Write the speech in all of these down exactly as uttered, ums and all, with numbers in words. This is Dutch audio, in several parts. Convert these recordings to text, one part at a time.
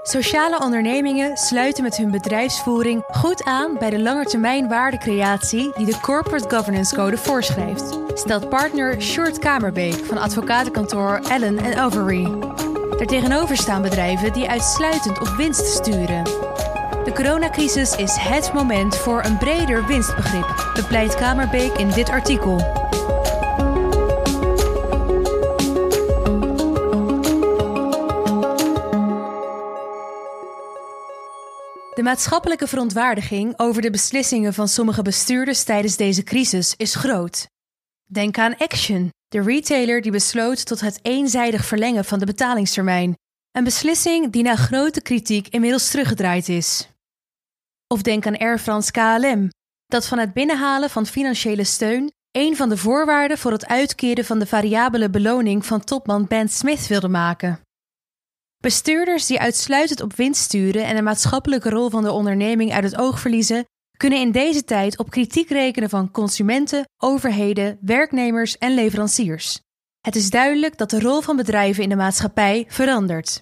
Sociale ondernemingen sluiten met hun bedrijfsvoering goed aan bij de langetermijn waardecreatie die de Corporate Governance Code voorschrijft, stelt partner Sjoerd Kamerbeek van advocatenkantoor Allen en Overy. Daartegenover staan bedrijven die uitsluitend op winst sturen. De coronacrisis is het moment voor een breder winstbegrip, bepleit Kamerbeek in dit artikel. De maatschappelijke verontwaardiging over de beslissingen van sommige bestuurders tijdens deze crisis is groot. Denk aan Action, de retailer die besloot tot het eenzijdig verlengen van de betalingstermijn. Een beslissing die na grote kritiek inmiddels teruggedraaid is. Of denk aan Air France K L M, dat van het binnenhalen van financiële steun een van de voorwaarden voor het uitkeren van de variabele beloning van topman Ben Smith wilde maken. Bestuurders die uitsluitend op winst sturen en de maatschappelijke rol van de onderneming uit het oog verliezen, kunnen in deze tijd op kritiek rekenen van consumenten, overheden, werknemers en leveranciers. Het is duidelijk dat de rol van bedrijven in de maatschappij verandert.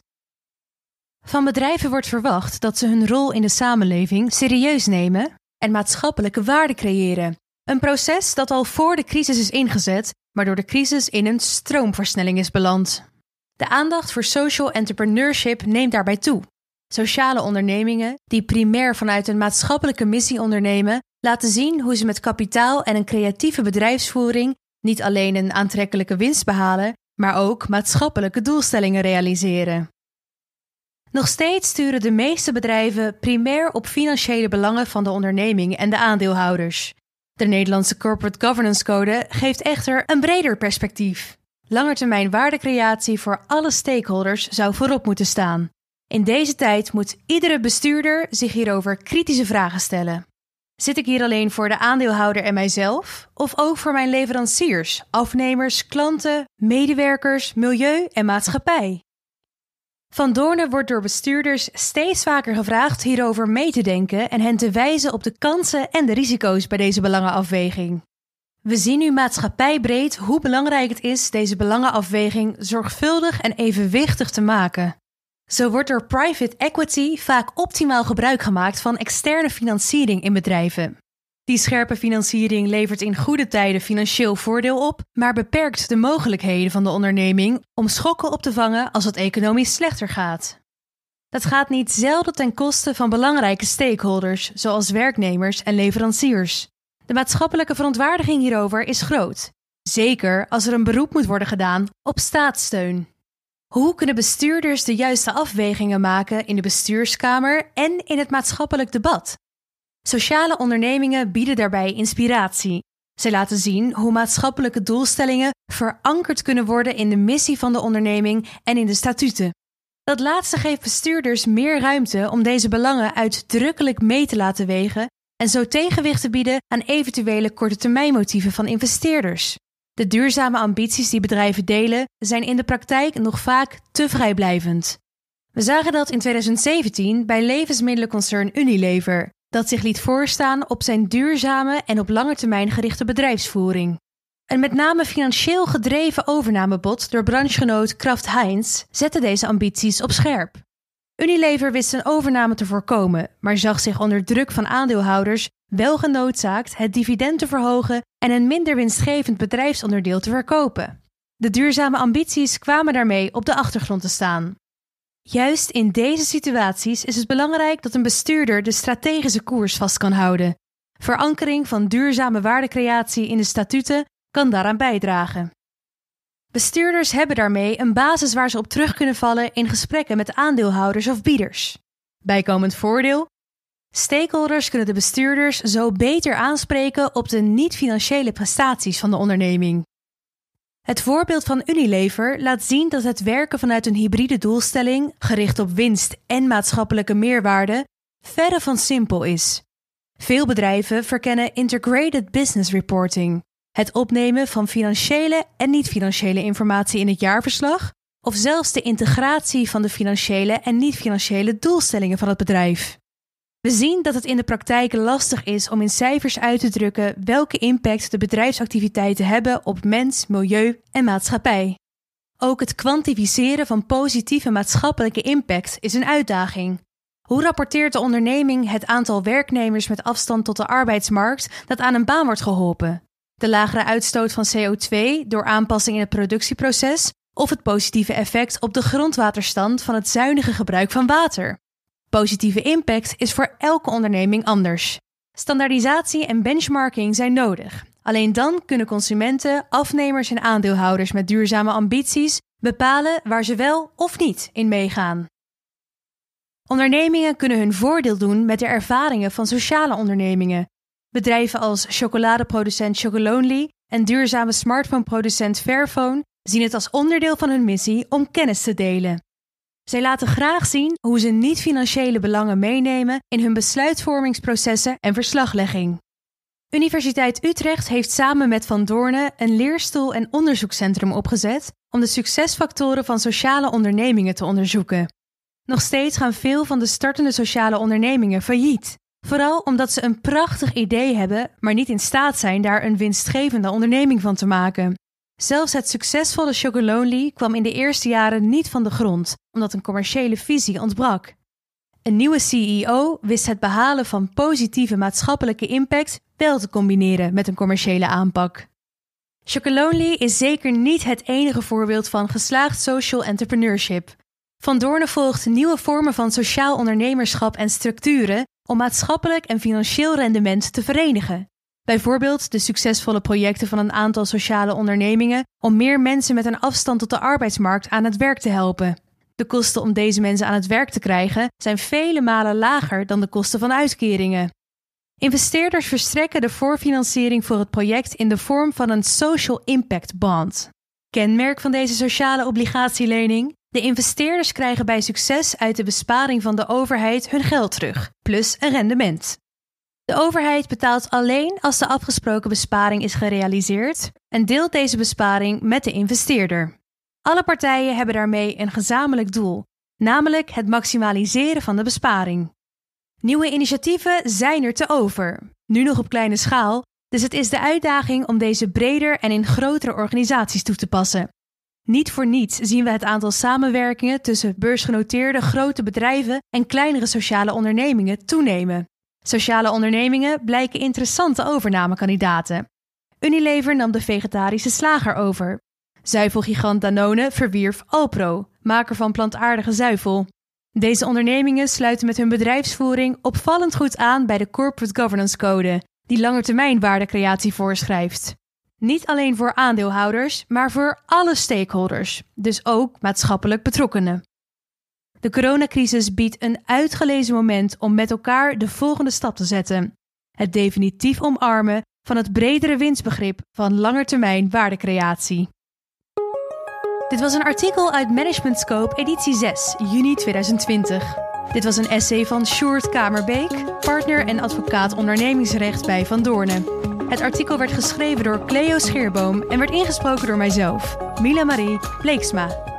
Van bedrijven wordt verwacht dat ze hun rol in de samenleving serieus nemen en maatschappelijke waarde creëren. Een proces dat al voor de crisis is ingezet, maar door de crisis in een stroomversnelling is beland. De aandacht voor social entrepreneurship neemt daarbij toe. Sociale ondernemingen, die primair vanuit een maatschappelijke missie ondernemen, laten zien hoe ze met kapitaal en een creatieve bedrijfsvoering niet alleen een aantrekkelijke winst behalen, maar ook maatschappelijke doelstellingen realiseren. Nog steeds sturen de meeste bedrijven primair op financiële belangen van de onderneming en de aandeelhouders. De Nederlandse Corporate Governance Code geeft echter een breder perspectief. Langetermijn waardecreatie voor alle stakeholders zou voorop moeten staan. In deze tijd moet iedere bestuurder zich hierover kritische vragen stellen. Zit ik hier alleen voor de aandeelhouder en mijzelf, of ook voor mijn leveranciers, afnemers, klanten, medewerkers, milieu en maatschappij? Van Doornen wordt door bestuurders steeds vaker gevraagd hierover mee te denken en hen te wijzen op de kansen en de risico's bij deze belangenafweging. We zien nu maatschappijbreed hoe belangrijk het is deze belangenafweging zorgvuldig en evenwichtig te maken. Zo wordt door private equity vaak optimaal gebruik gemaakt van externe financiering in bedrijven. Die scherpe financiering levert in goede tijden financieel voordeel op, maar beperkt de mogelijkheden van de onderneming om schokken op te vangen als het economisch slechter gaat. Dat gaat niet zelden ten koste van belangrijke stakeholders, zoals werknemers en leveranciers. De maatschappelijke verontwaardiging hierover is groot, zeker als er een beroep moet worden gedaan op staatssteun. Hoe kunnen bestuurders de juiste afwegingen maken in de bestuurskamer en in het maatschappelijk debat? Sociale ondernemingen bieden daarbij inspiratie. Zij laten zien hoe maatschappelijke doelstellingen verankerd kunnen worden in de missie van de onderneming en in de statuten. Dat laatste geeft bestuurders meer ruimte om deze belangen uitdrukkelijk mee te laten wegen en zo tegenwicht te bieden aan eventuele kortetermijnmotieven van investeerders. De duurzame ambities die bedrijven delen zijn in de praktijk nog vaak te vrijblijvend. We zagen dat in twintig zeventien bij levensmiddelenconcern Unilever, dat zich liet voorstaan op zijn duurzame en op lange termijn gerichte bedrijfsvoering. Een met name financieel gedreven overnamebod door branchegenoot Kraft Heinz zette deze ambities op scherp. Unilever wist een overname te voorkomen, maar zag zich onder druk van aandeelhouders wel genoodzaakt het dividend te verhogen en een minder winstgevend bedrijfsonderdeel te verkopen. De duurzame ambities kwamen daarmee op de achtergrond te staan. Juist in deze situaties is het belangrijk dat een bestuurder de strategische koers vast kan houden. Verankering van duurzame waardecreatie in de statuten kan daaraan bijdragen. Bestuurders hebben daarmee een basis waar ze op terug kunnen vallen in gesprekken met aandeelhouders of bieders. Bijkomend voordeel: stakeholders kunnen de bestuurders zo beter aanspreken op de niet-financiële prestaties van de onderneming. Het voorbeeld van Unilever laat zien dat het werken vanuit een hybride doelstelling, gericht op winst en maatschappelijke meerwaarde, verre van simpel is. Veel bedrijven verkennen Integrated Business Reporting, het opnemen van financiële en niet-financiële informatie in het jaarverslag, of zelfs de integratie van de financiële en niet-financiële doelstellingen van het bedrijf. We zien dat het in de praktijk lastig is om in cijfers uit te drukken welke impact de bedrijfsactiviteiten hebben op mens, milieu en maatschappij. Ook het kwantificeren van positieve maatschappelijke impact is een uitdaging. Hoe rapporteert de onderneming het aantal werknemers met afstand tot de arbeidsmarkt dat aan een baan wordt geholpen? De lagere uitstoot van C O twee door aanpassing in het productieproces of het positieve effect op de grondwaterstand van het zuinige gebruik van water? Positieve impact is voor elke onderneming anders. Standaardisatie en benchmarking zijn nodig. Alleen dan kunnen consumenten, afnemers en aandeelhouders met duurzame ambities bepalen waar ze wel of niet in meegaan. Ondernemingen kunnen hun voordeel doen met de ervaringen van sociale ondernemingen. Bedrijven als chocoladeproducent Chocolonely en duurzame smartphoneproducent Fairphone zien het als onderdeel van hun missie om kennis te delen. Zij laten graag zien hoe ze niet-financiële belangen meenemen in hun besluitvormingsprocessen en verslaglegging. Universiteit Utrecht heeft samen met Van Doorne een leerstoel- en onderzoekscentrum opgezet om de succesfactoren van sociale ondernemingen te onderzoeken. Nog steeds gaan veel van de startende sociale ondernemingen failliet. Vooral omdat ze een prachtig idee hebben, maar niet in staat zijn daar een winstgevende onderneming van te maken. Zelfs het succesvolle Chocolonely kwam in de eerste jaren niet van de grond, omdat een commerciële visie ontbrak. Een nieuwe C E O wist het behalen van positieve maatschappelijke impact wel te combineren met een commerciële aanpak. Chocolonely is zeker niet het enige voorbeeld van geslaagd social entrepreneurship. Van Doorne volgt nieuwe vormen van sociaal ondernemerschap en structuren om maatschappelijk en financieel rendement te verenigen. Bijvoorbeeld de succesvolle projecten van een aantal sociale ondernemingen om meer mensen met een afstand tot de arbeidsmarkt aan het werk te helpen. De kosten om deze mensen aan het werk te krijgen zijn vele malen lager dan de kosten van uitkeringen. Investeerders verstrekken de voorfinanciering voor het project in de vorm van een Social Impact Bond. Kenmerk van deze sociale obligatielening: de investeerders krijgen bij succes uit de besparing van de overheid hun geld terug, plus een rendement. De overheid betaalt alleen als de afgesproken besparing is gerealiseerd en deelt deze besparing met de investeerder. Alle partijen hebben daarmee een gezamenlijk doel, namelijk het maximaliseren van de besparing. Nieuwe initiatieven zijn er te over, nu nog op kleine schaal, dus het is de uitdaging om deze breder en in grotere organisaties toe te passen. Niet voor niets zien we het aantal samenwerkingen tussen beursgenoteerde grote bedrijven en kleinere sociale ondernemingen toenemen. Sociale ondernemingen blijken interessante overnamekandidaten. Unilever nam de vegetarische slager over. Zuivelgigant Danone verwierf Alpro, maker van plantaardige zuivel. Deze ondernemingen sluiten met hun bedrijfsvoering opvallend goed aan bij de Corporate Governance Code, die langetermijnwaardecreatie voorschrijft. Niet alleen voor aandeelhouders, maar voor alle stakeholders, dus ook maatschappelijk betrokkenen. De coronacrisis biedt een uitgelezen moment om met elkaar de volgende stap te zetten: het definitief omarmen van het bredere winstbegrip van langetermijn waardecreatie. Dit was een artikel uit Management Scope editie zes, juni tweeduizend twintig. Dit was een essay van Sjoerd Kamerbeek, partner en advocaat ondernemingsrecht bij Van Doorne. Het artikel werd geschreven door Cleo Scheerboom en werd ingesproken door mijzelf, Mila Marie Bleeksma.